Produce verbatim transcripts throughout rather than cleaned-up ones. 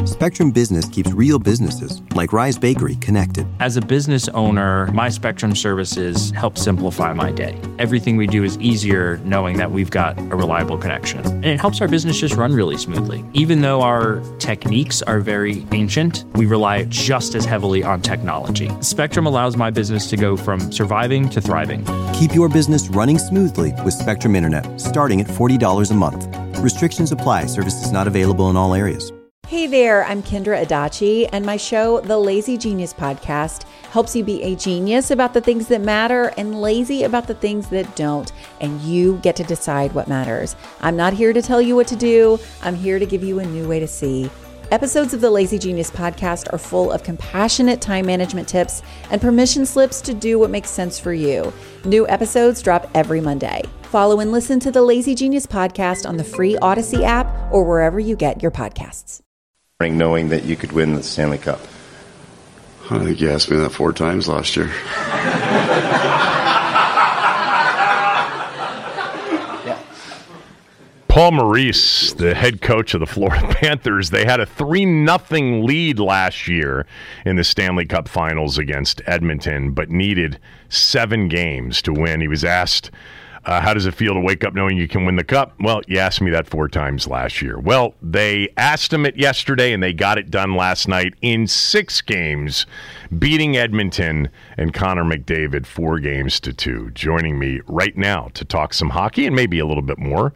Spectrum Business keeps real businesses, like Rise Bakery, connected. As a business owner, my Spectrum services help simplify my day. Everything we do is easier knowing that we've got a reliable connection. And it helps our business just run really smoothly. Even though our techniques are very ancient, we rely just as heavily on technology. Spectrum allows my business to go from surviving to thriving. Keep your business running smoothly with Spectrum Internet, starting at forty dollars a month. Restrictions apply. Services not available in all areas. Hey there, I'm Kendra Adachi, and my show, The Lazy Genius Podcast, helps you be a genius about the things that matter and lazy about the things that don't, and you get to decide what matters. I'm not here to tell you what to do. I'm here to give you a new way to see. Episodes of the Lazy Genius Podcast are full of compassionate time management tips and permission slips to do what makes sense for you. New episodes drop every Monday. Follow and listen to the Lazy Genius Podcast on the free Odyssey app or wherever you get your podcasts. Knowing that you could win the Stanley Cup? I think you asked me that four times last year. Paul Maurice, the head coach of the Florida Panthers, they had a three nothing lead last year in the Stanley Cup Finals against Edmonton, but needed seven games to win. He was asked, Uh, how does it feel to wake up knowing you can win the cup? Well, you asked me that four times last year. Well, they asked him it yesterday, and they got it done last night in six games, beating Edmonton and Connor McDavid four games to two. Joining me right now to talk some hockey and maybe a little bit more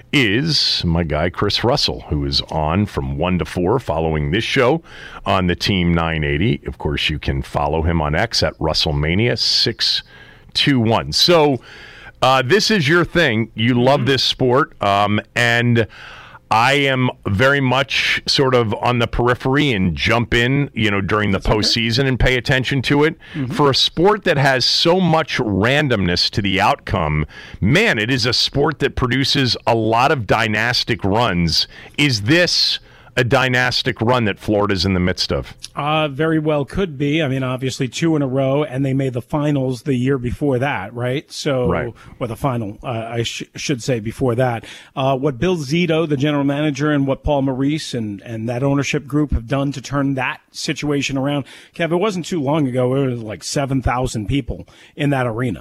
is my guy Chris Russell, who is on from one to four following this show on the Team nine eighty. Of course, you can follow him on X at Russellmania six two one. So, Uh, this is your thing. You love this sport, um, and I am very much sort of on the periphery and jump in, you know, during the postseason and pay attention to it. Mm-hmm. For a sport that has so much randomness to the outcome, man, it is a sport that produces a lot of dynastic runs. Is this a dynastic run that Florida's in the midst of? Uh, very well could be. I mean, obviously two in a row, and they made the finals the year before that, right? So, right. or the final, uh, I sh- should say before that. Uh, what Bill Zito, the general manager, and what Paul Maurice and, and that ownership group have done to turn that situation around. Kev, it wasn't too long ago. It was like seven thousand people in that arena.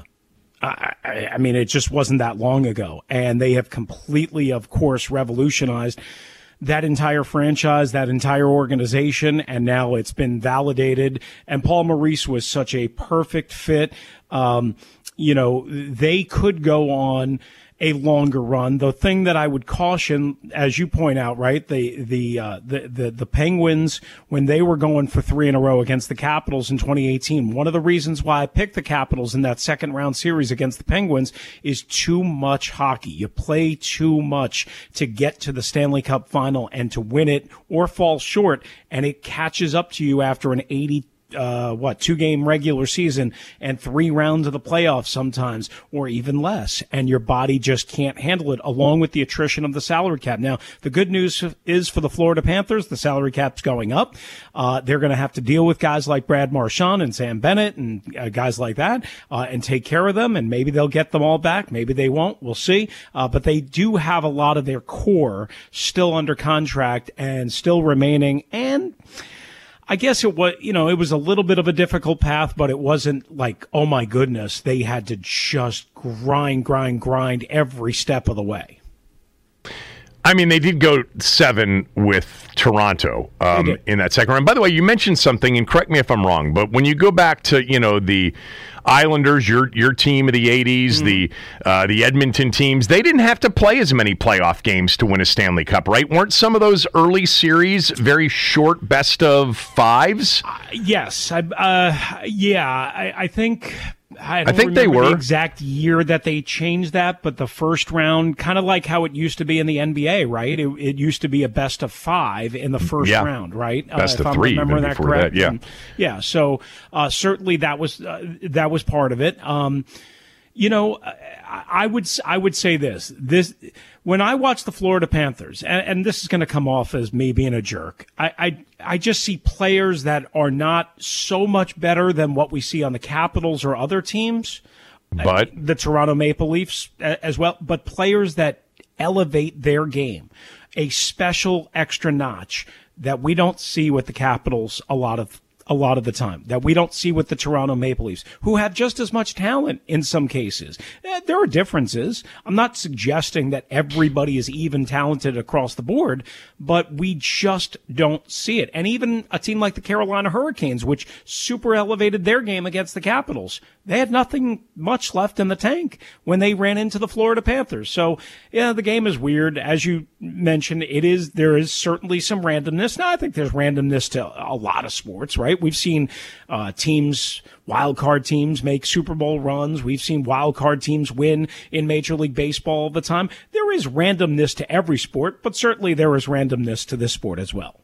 I, I, I mean, it just wasn't that long ago. And they have completely, of course, revolutionized that entire franchise, that entire organization, and now it's been validated. And Paul Maurice was such a perfect fit. Um, you know, they could go on a longer run. The thing that I would caution, as you point out, right, the the uh, the, the the Penguins, when they were going for three in a row against the Capitals in twenty eighteen, one of the reasons why I picked the Capitals in that second round series against the Penguins is too much hockey. You play too much to get to the Stanley Cup final and to win it or fall short, and it catches up to you after an eighty Uh, what, two game regular season and three rounds of the playoffs sometimes, or even less. And your body just can't handle it, along with the attrition of the salary cap. Now, the good news is for the Florida Panthers, the salary cap's going up. Uh, they're going to have to deal with guys like Brad Marchand and Sam Bennett and uh, guys like that, uh, and take care of them. And maybe they'll get them all back. Maybe they won't. We'll see. Uh, but they do have a lot of their core still under contract and still remaining. And I guess it was, you know, it was a little bit of a difficult path, but it wasn't like, oh my goodness, they had to just grind, grind, grind every step of the way. I mean, they did go seven with Toronto um, in that second round. By the way, you mentioned something, and correct me if I'm wrong, but when you go back to, you know, the Islanders, your your team of the eighties, mm-hmm. the uh, the Edmonton teams, they didn't have to play as many playoff games to win a Stanley Cup, right? Weren't some of those early series very short best of fives? Uh, yes. I, uh, yeah, I, I think... I, don't I think they were. The exact year that they changed that, but the first round, kind of like how it used to be in the N B A, right? It, it used to be a best of five in the first yeah. round, right? Best uh, of if three, I'm remembering that correct. That, yeah, and, yeah. So uh, certainly that was uh, that was part of it. Um, you know, I, I would I would say this this. When I watch the Florida Panthers, and, and this is going to come off as me being a jerk, I, I I just see players that are not so much better than what we see on the Capitals or other teams, but the Toronto Maple Leafs as well, but players that elevate their game. a special extra notch that we don't see with the Capitals a lot of a lot of the time, that we don't see with the Toronto Maple Leafs, who have just as much talent in some cases. Eh, there are differences. I'm not suggesting that everybody is even talented across the board, but we just don't see it. And even a team like the Carolina Hurricanes, which super elevated their game against the Capitals, they had nothing much left in the tank when they ran into the Florida Panthers. So, yeah, the game is weird. As you mentioned, it is, there is certainly some randomness. Now, I think there's randomness to a lot of sports, right? We've seen uh, teams, wild card teams, make Super Bowl runs. We've seen wild card teams win in Major League Baseball all the time. There is randomness to every sport, but certainly there is randomness to this sport as well.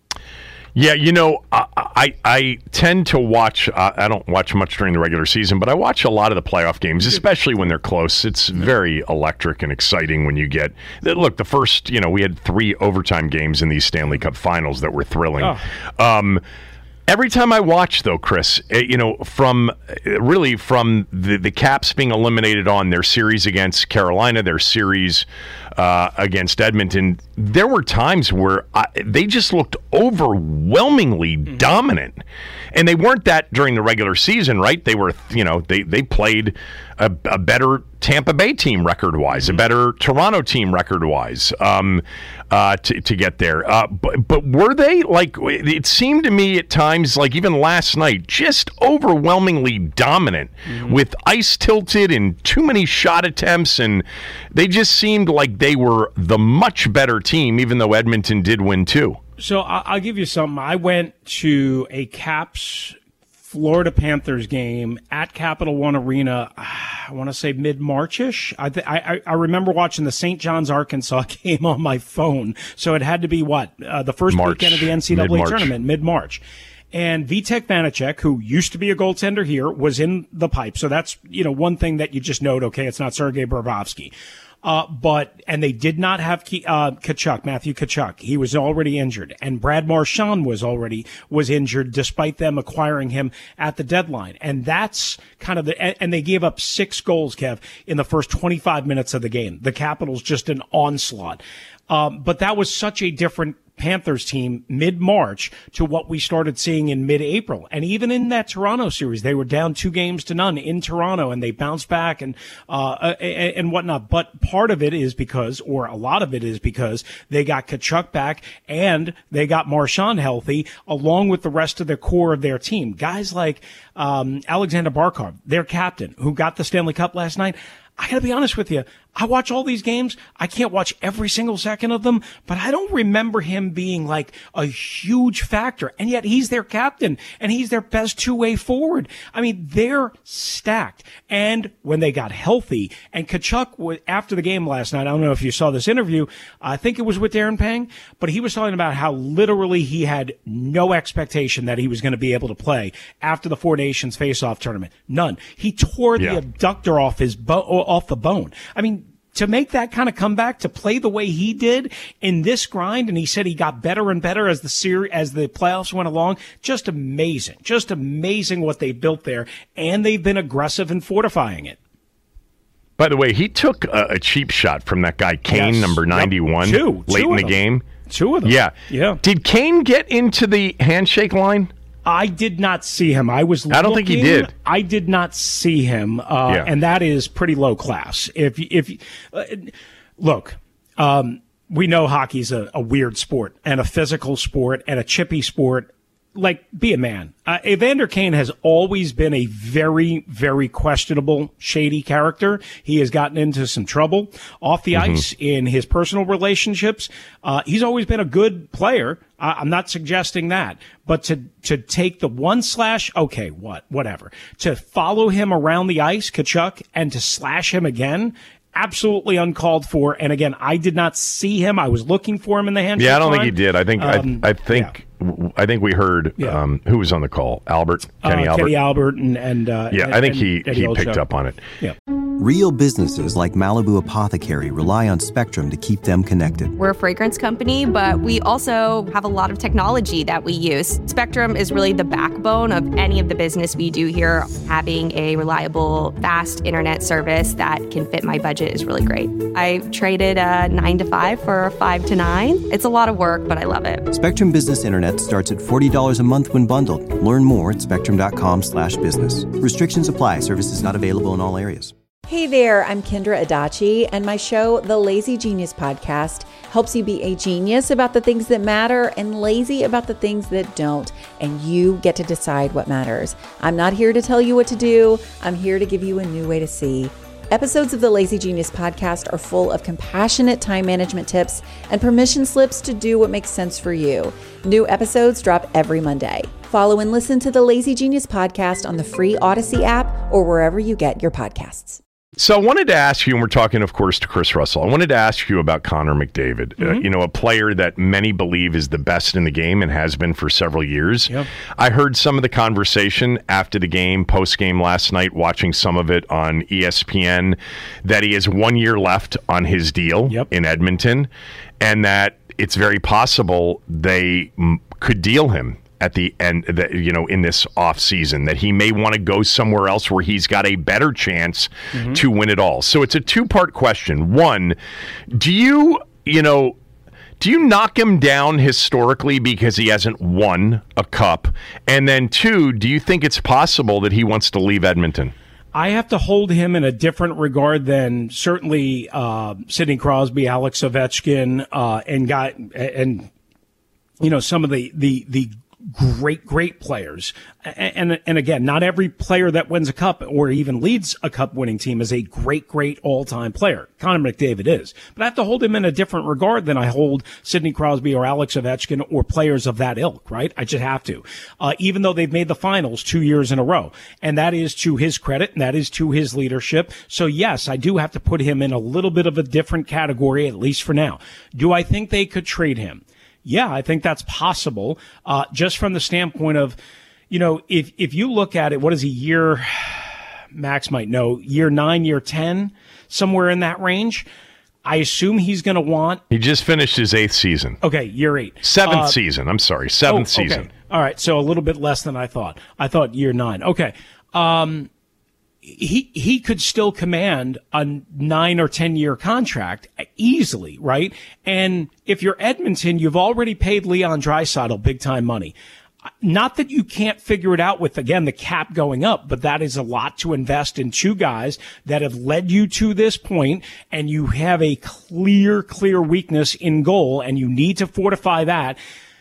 Yeah, you know, I I, I tend to watch, uh, I don't watch much during the regular season, but I watch a lot of the playoff games, especially when they're close. It's very electric and exciting when you get, look, the first, you know, we had three overtime games in these Stanley Cup finals that were thrilling. Oh. Um, Every time I watch, though, Chris, you know, from really from the, the Caps being eliminated on their series against Carolina, their series uh, against Edmonton, there were times where I, they just looked overwhelmingly mm-hmm. dominant. And they weren't that during the regular season, right? They were, you know, they, they played a, a better Tampa Bay team record-wise, mm-hmm. a better Toronto team record-wise um, uh, to, to get there. Uh, but, but were they, like, it seemed to me at times, like even last night, just overwhelmingly dominant mm-hmm. with ice tilted and too many shot attempts, and they just seemed like they were the much better team, even though Edmonton did win too. So I'll give you something. I went to a Caps Florida Panthers game at Capital One Arena, I want to say mid-March-ish. I, th- I I remember watching the Saint John's, Arkansas game on my phone. So it had to be, what, uh, the first March, weekend of the N C double A mid-March. tournament, mid-March. And Vitek Vanacek, who used to be a goaltender here, was in the pipe. So that's, you know, one thing that you just note, okay, it's not Sergei Bobrovsky. Uh, but, and they did not have, uh, Tkachuk, Matthew Tkachuk. He was already injured. And Brad Marchand was already, was injured despite them acquiring him at the deadline. And that's kind of the, and, and they gave up six goals, Kev, in the first twenty-five minutes of the game. The Capitals just an onslaught. Um, but that was such a different Panthers team mid-March to what we started seeing in mid-April. And even in that Toronto series, they were down two games to none in Toronto, and they bounced back and uh and whatnot. But part of it is because, or a lot of it is because they got Tkachuk back and they got Marchand healthy, along with the rest of the core of their team. Guys like um Alexander Barkov, their captain, who got the Stanley Cup last night. I gotta be honest with you. I watch all these games. I can't watch every single second of them, but I don't remember him being like a huge factor. And yet he's their captain and he's their best two-way forward. I mean, they're stacked. And when they got healthy, and Tkachuk, after the game last night, I don't know if you saw this interview, I think it was with Darren Pang, but he was talking about how literally he had no expectation that he was going to be able to play after the Four Nations face-off tournament. None. He tore yeah. the abductor off his bo- off the bone. I mean, to make that kind of comeback, to play the way he did in this grind, and he said he got better and better as the series, as the playoffs went along, just amazing. Just amazing what they built there, and they've been aggressive in fortifying it. By the way, he took a, a cheap shot from that guy, Kane, yes. number ninety-one, yep. Two. late Two in the them. game. Two of them. Yeah. Yeah. Did Kane get into the handshake line? I did not see him. I was. I don't looking, think he did. I did not see him, uh, yeah. and that is pretty low class. If if uh, look, um, we know hockey's a, a weird sport and a physical sport and a chippy sport. Like, be a man. Uh, Evander Kane has always been a very, very questionable, shady character. He has gotten into some trouble off the mm-hmm. ice in his personal relationships. Uh, he's always been a good player. I, I'm not suggesting that. But to, to take the one slash, okay, what, whatever. To follow him around the ice, Tkachuk, and to slash him again, absolutely uncalled for. And again, I did not see him. I was looking for him in the handshake Yeah, I don't line. think he did. I think, um, I, I think, yeah. I think we heard yeah. um, who was on the call. Albert, Kenny uh, Albert. Kenny Albert and, and uh, yeah, and, I think and he, Eddie he Olczyk. picked up on it. Yeah. Real businesses like Malibu Apothecary rely on Spectrum to keep them connected. We're a fragrance company, but we also have a lot of technology that we use. Spectrum is really the backbone of any of the business we do here. Having a reliable, fast internet service that can fit my budget is really great. I traded a nine to five for a five to nine. It's a lot of work, but I love it. Spectrum Business Internet starts at forty dollars a month when bundled. Learn more at spectrum.com slash business. Restrictions apply. Services not available in all areas. Hey there, I'm Kendra Adachi, and my show, The Lazy Genius Podcast, helps you be a genius about the things that matter and lazy about the things that don't, and you get to decide what matters. I'm not here to tell you what to do. I'm here to give you a new way to see. Episodes of the Lazy Genius Podcast are full of compassionate time management tips and permission slips to do what makes sense for you. New episodes drop every Monday. Follow and listen to the Lazy Genius Podcast on the free Odyssey app or wherever you get your podcasts. So I wanted to ask you, and we're talking, of course, to Chris Russell. I wanted to ask you about Connor McDavid, mm-hmm. uh, you know, a player that many believe is the best in the game and has been for several years. Yep. I heard some of the conversation after the game, post-game last night, watching some of it on E S P N, that he has one year left on his deal yep. in Edmonton, and that it's very possible they m- could deal him at the end, that, you know, in this off season, that he may want to go somewhere else where he's got a better chance mm-hmm. to win it all. So it's a two-part question. One, do you, you know, do you knock him down historically because he hasn't won a cup? And then two, do you think it's possible that he wants to leave Edmonton? I have to hold him in a different regard than certainly uh, Sidney Crosby, Alex Ovechkin, uh, and got and you know some of the the the. Great, great players. And, and and again, not every player that wins a cup or even leads a cup winning team is a great, great all-time player. Connor McDavid is. But I have to hold him in a different regard than I hold Sidney Crosby or Alex Ovechkin or players of that ilk, right? I just have to. Uh, even though they've made the finals two years in a row. And that is to his credit, and that is to his leadership. So yes, I do have to put him in a little bit of a different category, at least for now. Do I think they could trade him? Yeah, I think that's possible, uh, just from the standpoint of, you know, if if you look at it, what is he, year, Max might know, year nine, year ten, somewhere in that range? I assume he's going to want... He just finished his eighth season. Okay, year eight. Seventh uh, season, I'm sorry, seventh oh, okay. season. All right, so a little bit less than I thought. I thought year nine. Okay. Um, he he could still command a nine or ten year contract easily, right? And if you're Edmonton, you've already paid Leon Draisaitl big time money. Not that you can't figure it out with, again, the cap going up, but that is a lot to invest in two guys that have led you to this point, and you have a clear, clear weakness in goal, and you need to fortify that.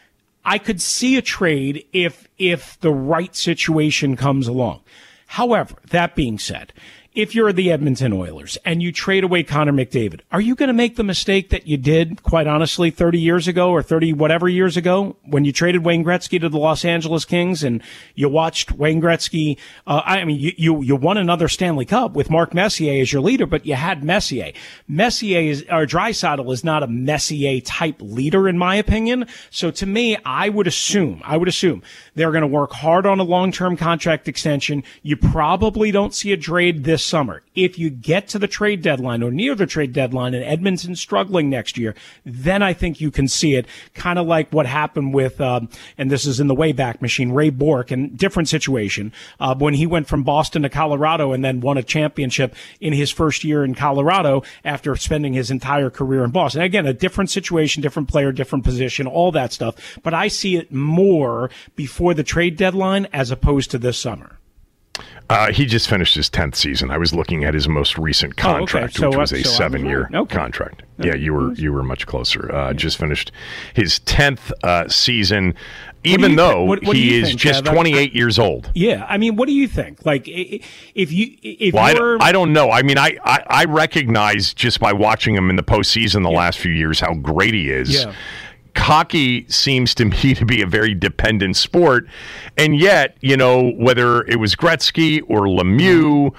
I could see a trade if if the right situation comes along. However, that being said, if you're the Edmonton Oilers and you trade away Connor McDavid, are you going to make the mistake that you did, quite honestly, thirty years ago or thirty whatever years ago when you traded Wayne Gretzky to the Los Angeles Kings and you watched Wayne Gretzky? Uh, I mean, you, you you won another Stanley Cup with Mark Messier as your leader, but you had Messier. Messier is, or Draisaitl is not a Messier type leader, in my opinion. So to me, I would assume, I would assume they're going to work hard on a long-term contract extension. You probably don't see a trade this summer. If you get to the trade deadline or near the trade deadline and Edmonton's struggling next year, then I think you can see it, kind of like what happened with, um, and this is in the Wayback Machine, Ray Bourque, and different situation, uh, when he went from Boston to Colorado and then won a championship in his first year in Colorado after spending his entire career in Boston. Again, a different situation, different player, different position, all that stuff. But I see it more before the trade deadline as opposed to this summer. Uh, he just finished his tenth season. I was looking at his most recent contract, oh, okay. so, which was uh, a so seven-year right. okay. contract. Yeah, you were you were much closer. Uh, just finished his tenth uh, season, even though th- what, what he is think, just Kev? twenty-eight I, years old. Yeah, I mean, what do you think? Like, if you if well, you're... I, I don't know. I mean, I, I, I recognize just by watching him in the postseason the yeah. last few years how great he is. Yeah. Hockey seems to me to be a very dependent sport, and yet, you know, whether it was Gretzky or Lemieux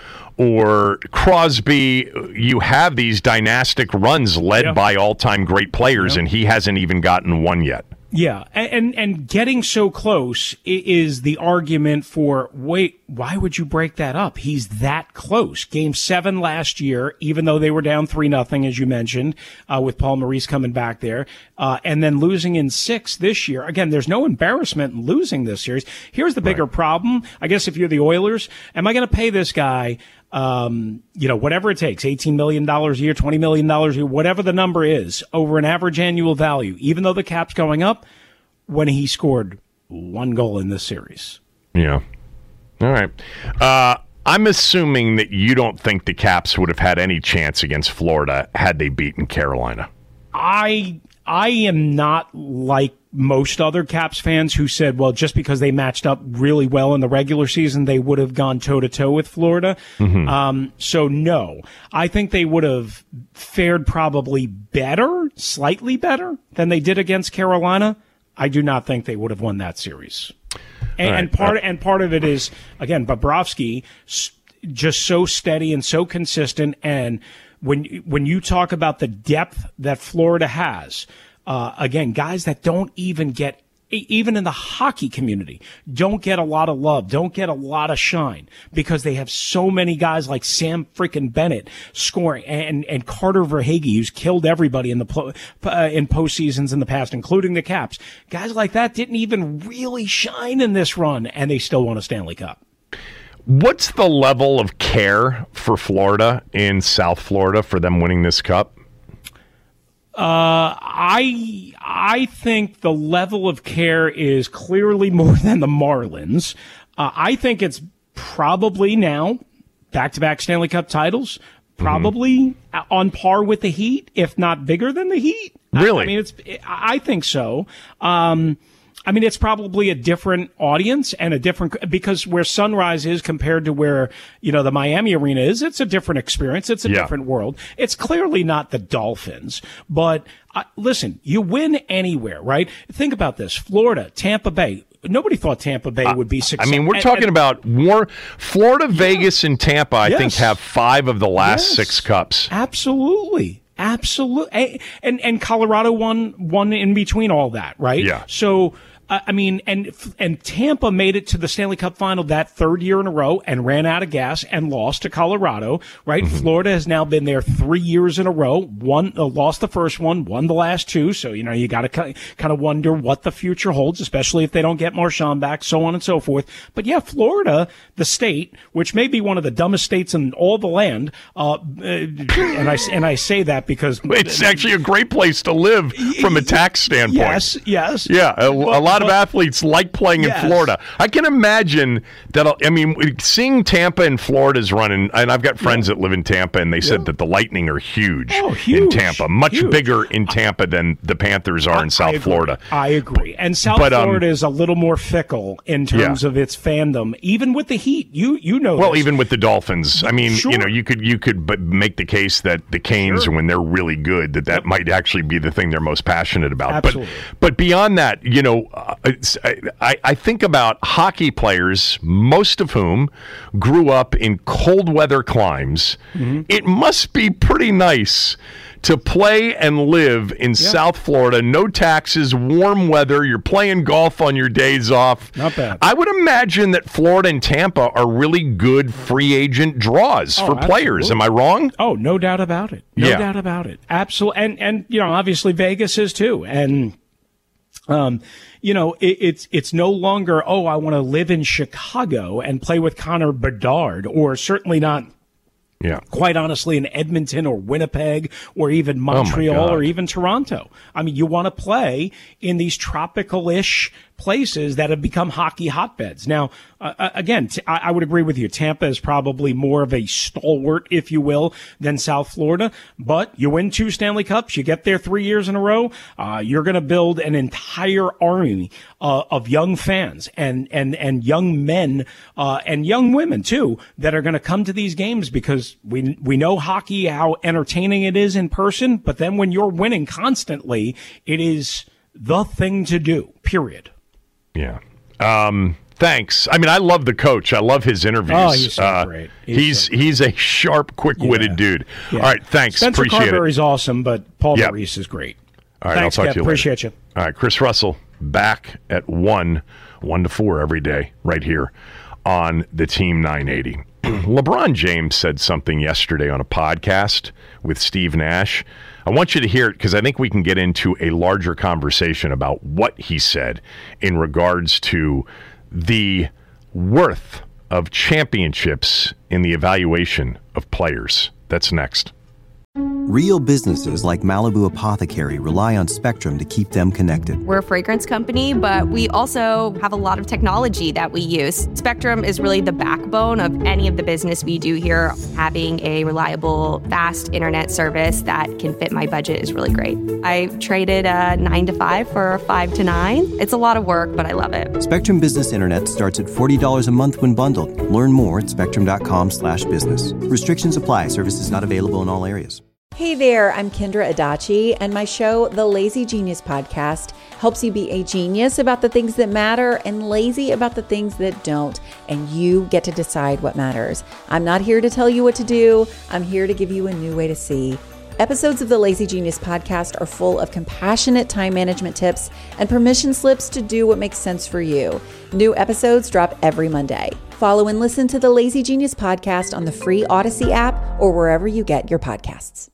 or Crosby, you have these dynastic runs led yeah. by all-time great players, yeah. and he hasn't even gotten one yet. Yeah, and and getting so close is the argument for, wait, why would you break that up? He's that close. Game seven last year, even though they were down three nothing, as you mentioned, uh, with Paul Maurice coming back there, uh, and then losing in six this year. Again, there's no embarrassment in losing this series. Here's the bigger right. problem. I guess if you're the Oilers, am I going to pay this guy, um, you know, whatever it takes, eighteen million dollars a year, twenty million dollars a year, whatever the number is, over an average annual value, even though the cap's going up, when he scored one goal in this series? Yeah. All right. Uh, I'm assuming that you don't think the Caps would have had any chance against Florida had they beaten Carolina. I I am not like most other Caps fans who said, well, just because they matched up really well in the regular season, they would have gone toe-to-toe with Florida. Mm-hmm. Um, so, no. I think they would have fared probably better, slightly better, than they did against Carolina. I do not think they would have won that series. And, right. and part and part of it is, again, Bobrovsky just so steady and so consistent. And when when you talk about the depth that Florida has, uh, again, guys that don't even get, even in the hockey community, don't get a lot of love, don't get a lot of shine, because they have so many guys like Sam freaking Bennett scoring, and, and Carter Verhaeghe, who's killed everybody in the uh, in postseasons in the past, including the Caps. Guys like that didn't even really shine in this run, and they still won a Stanley Cup. What's the level of care for Florida in South Florida for them winning this cup? Uh, I I think the level of care is clearly more than the Marlins. Uh, I think it's probably now back-to-back Stanley Cup titles, probably mm-hmm. on par with the Heat, if not bigger than the Heat. Really? I, I mean, it's. I think so. Um, I mean, it's probably a different audience and a different, because where Sunrise is compared to where, you know, the Miami Arena is, it's a different experience. It's a yeah. different world. It's clearly not the Dolphins, but uh, listen, you win anywhere, right? Think about this. Florida, Tampa Bay. Nobody thought Tampa Bay would be successful. I mean, we're and, talking and, about war. Florida, yeah. Vegas, and Tampa, I yes. think, have five of the last yes. six cups. Absolutely. Absolutely. And, and Colorado won, won in between all that, right? Yeah. So, uh, I mean, and, and Tampa made it to the Stanley Cup final that third year in a row and ran out of gas and lost to Colorado, right? Mm-hmm. Florida has now been there three years in a row, won, uh, lost the first one, won the last two. So, you know, you got to kind of wonder what the future holds, especially if they don't get Marchand back, so on and so forth. But yeah, Florida, the state, which may be one of the dumbest states in all the land, uh, and I, and I say that because it's actually a great place to live from a tax standpoint. Yes, yes. Yeah, a, but, a lot but, of athletes like playing yes. in Florida. I can imagine that. I mean, seeing Tampa and Florida's running, and I've got friends yeah. that live in Tampa, and they said yeah. that the Lightning are huge, oh, huge in Tampa, much huge. bigger in Tampa than the Panthers are I, in South I Florida. I agree. And South but, um, Florida is a little more fickle in terms yeah. of its fandom, even with the Heat. You you know. Well, this. even with the Dolphins. I mean, sure. you know, you could you could but make the case that the Canes, sure. when they're really good, that that yep. might actually be the thing they're most passionate about. Absolutely. But but beyond that, you know, uh, it's, I, I think about hockey players, most of whom grew up in cold weather climes. Mm-hmm. It must be pretty nice to play and live in yeah. South Florida, no taxes, warm weather, you're playing golf on your days off. Not bad. I would imagine that Florida and Tampa are really good free agent draws oh, for absolutely. players. Am I wrong? Oh, no doubt about it. No yeah. doubt about it. Absolutely. And, and, you know, obviously Vegas is too. And, um, you know, it, it's, it's no longer, oh, I want to live in Chicago and play with Connor Bedard, or certainly not. Yeah. Quite honestly, in Edmonton or Winnipeg or even Montreal oh or even Toronto. I mean, you want to play in these tropical-ish places that have become hockey hotbeds. Now, uh, again, t- I-, I would agree with you. Tampa is probably more of a stalwart, if you will, than South Florida. But you win two Stanley Cups, you get there three years in a row, uh, you're going to build an entire army uh, of young fans and and and young men uh, and young women too that are going to come to these games, because we we know hockey, how entertaining it is in person. But then when you're winning constantly, it is the thing to do. Period. Yeah. Um, thanks. I mean, I love the coach. I love his interviews. Oh, he's so uh, great. He's he's, so he's a sharp, quick-witted yeah. dude. Yeah. All right, thanks. Spencer Appreciate Carberry's it. awesome, but Paul yep. Maurice is great. All right, Thanks, I'll talk Kev. to you Appreciate later. you. All right, Chris Russell back at one, one to four every day, right here on the Team nine eighty. LeBron James said something yesterday on a podcast with Steve Nash. I want you to hear it because I think we can get into a larger conversation about what he said in regards to the worth of championships in the evaluation of players. That's next. Real businesses like Malibu Apothecary rely on Spectrum to keep them connected. We're a fragrance company, but we also have a lot of technology that we use. Spectrum is really the backbone of any of the business we do here. Having a reliable, fast internet service that can fit my budget is really great. I traded a nine to five for a five to nine. It's a lot of work, but I love it. Spectrum Business Internet starts at forty dollars a month when bundled. Learn more at spectrum.com slash business. Restrictions apply. Services not available in all areas. Hey there, I'm Kendra Adachi, and my show, The Lazy Genius Podcast, helps you be a genius about the things that matter and lazy about the things that don't, and you get to decide what matters. I'm not here to tell you what to do. I'm here to give you a new way to see. Episodes of the Lazy Genius Podcast are full of compassionate time management tips and permission slips to do what makes sense for you. New episodes drop every Monday. Follow and listen to the Lazy Genius Podcast on the free Odyssey app or wherever you get your podcasts.